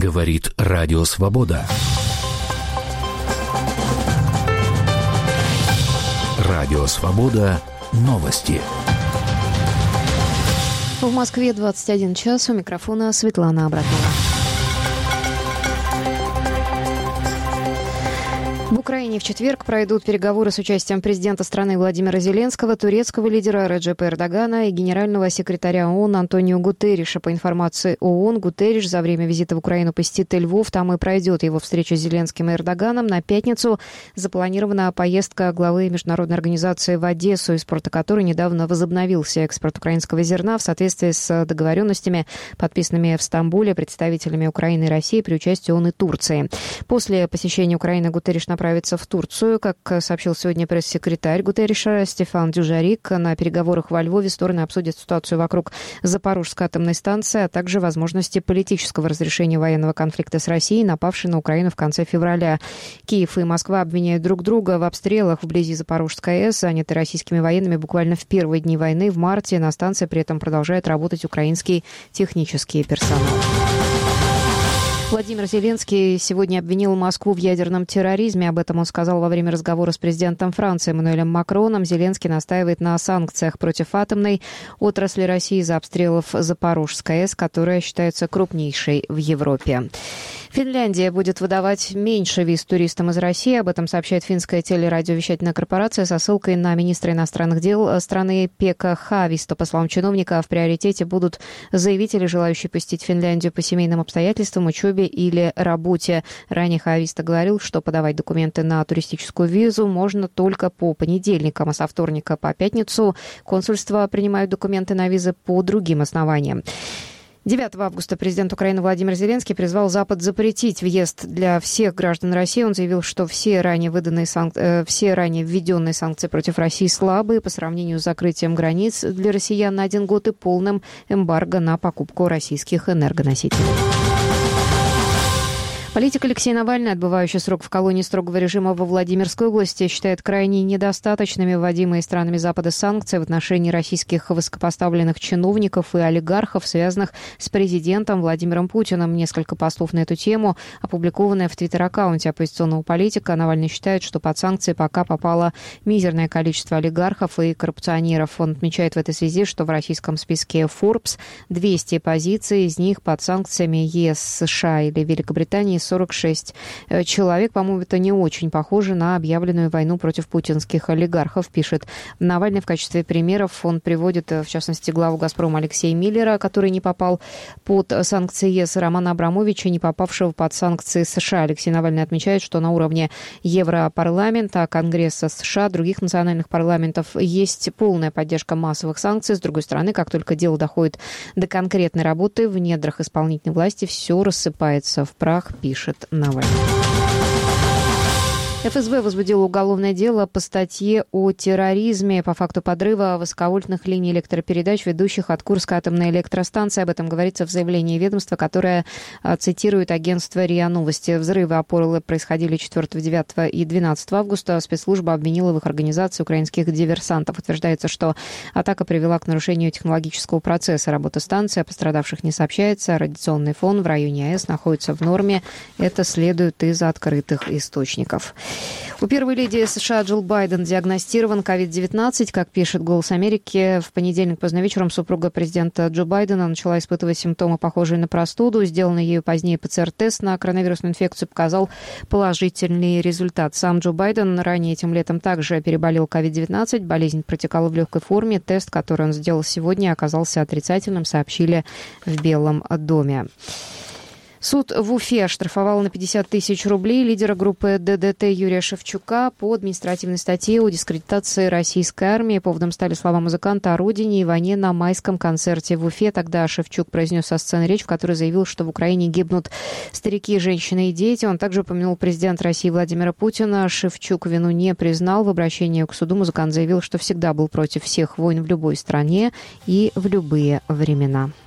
Говорит Радио Свобода. Радио Свобода. Новости. В Москве 21 час. У микрофона Светлана Абратова. В Украине в четверг пройдут переговоры с участием президента страны Владимира Зеленского, турецкого лидера Реджепа Эрдогана и генерального секретаря ООН Антонио Гутерриша. По информации ООН, Гутерриш за время визита в Украину посетит Львов. Там и пройдет его встреча с Зеленским и Эрдоганом. На пятницу запланирована поездка главы международной организации в Одессу, из порта которой недавно возобновился экспорт украинского зерна в соответствии с договоренностями, подписанными в Стамбуле представителями Украины и России при участии ООН и Турции. После посещения Украины Гутерриш направится в Турцию. Как сообщил сегодня пресс-секретарь Гутерриша Стефан Дюжарик, на переговорах во Львове стороны обсудят ситуацию вокруг Запорожской атомной станции, а также возможности политического разрешения военного конфликта с Россией, напавшей на Украину в конце февраля. Киев и Москва обвиняют друг друга в обстрелах вблизи Запорожской АЭС, занятой российскими военными буквально в первые дни войны. В марте на станции при этом продолжает работать украинский технический персонал. Владимир Зеленский сегодня обвинил Москву в ядерном терроризме. Об этом он сказал во время разговора с президентом Франции Эммануэлем Макроном. Зеленский настаивает на санкциях против атомной отрасли России за обстрелов Запорожской АЭС, которая считается крупнейшей в Европе. Финляндия будет выдавать меньше виз туристам из России. Об этом сообщает финская телерадиовещательная корпорация со ссылкой на министра иностранных дел страны Пекка Хааvisto. По словам чиновника, в приоритете будут заявители, желающие посетить Финляндию по семейным обстоятельствам, учебе или работе. Ранее Хааvisto говорил, что подавать документы на туристическую визу можно только по понедельникам, а со вторника по пятницу консульства принимают документы на визы по другим основаниям. 9 августа президент Украины Владимир Зеленский призвал Запад запретить въезд для всех граждан России. Он заявил, что все ранее введенные санкции против России слабые по сравнению с закрытием границ для россиян на 1 год и полным эмбарго на покупку российских энергоносителей. Политик Алексей Навальный, отбывающий срок в колонии строгого режима во Владимирской области, считает крайне недостаточными вводимые странами Запада санкции в отношении российских высокопоставленных чиновников и олигархов, связанных с президентом Владимиром Путиным. Несколько постов на эту тему, опубликованное в твиттер-аккаунте оппозиционного политика. Навальный считает, что под санкции пока попало мизерное количество олигархов и коррупционеров. Он отмечает в этой связи, что в российском списке Forbes 200 позиций, из них под санкциями ЕС, США или Великобритании 46 человек. По-моему, это не очень похоже на объявленную войну против путинских олигархов, пишет Навальный. В качестве примеров он приводит, в частности, главу «Газпрома» Алексея Миллера, который не попал под санкции ЕС, и Романа Абрамовича, не попавшего под санкции США. Алексей Навальный отмечает, что на уровне Европарламента, Конгресса США, других национальных парламентов есть полная поддержка массовых санкций. С другой стороны, как только дело доходит до конкретной работы, в недрах исполнительной власти все рассыпается в прах, пишет Навальный. ФСБ возбудило уголовное дело по статье о терроризме по факту подрыва высоковольтных линий электропередач, ведущих от Курской атомной электростанции. Об этом говорится в заявлении ведомства, которое цитирует агентство РИА Новости. Взрывы опоры происходили 4, 9 и 12 августа. Спецслужба обвинила в их организации украинских диверсантов. Утверждается, что атака привела к нарушению технологического процесса работы станции. О пострадавших не сообщается. Радиационный фон в районе АЭС находится в норме. Это следует из открытых источников. У первой леди США Джилл Байден диагностирован COVID-19. Как пишет «Голос Америки», в понедельник поздно вечером супруга президента Джо Байдена начала испытывать симптомы, похожие на простуду. Сделанный ею позднее ПЦР-тест на коронавирусную инфекцию показал положительный результат. Сам Джо Байден ранее этим летом также переболел COVID-19. Болезнь протекала в легкой форме. Тест, который он сделал сегодня, оказался отрицательным, сообщили в Белом доме. Суд в Уфе оштрафовал на 50 тысяч рублей лидера группы ДДТ Юрия Шевчука по административной статье о дискредитации российской армии. Поводом стали слова музыканта о родине и войне на майском концерте в Уфе. Тогда Шевчук произнес со сцены речь, в которой заявил, что в Украине гибнут старики, женщины и дети. Он также упомянул президента России Владимира Путина. Шевчук вину не признал. В обращении к суду музыкант заявил, что всегда был против всех войн в любой стране и в любые времена.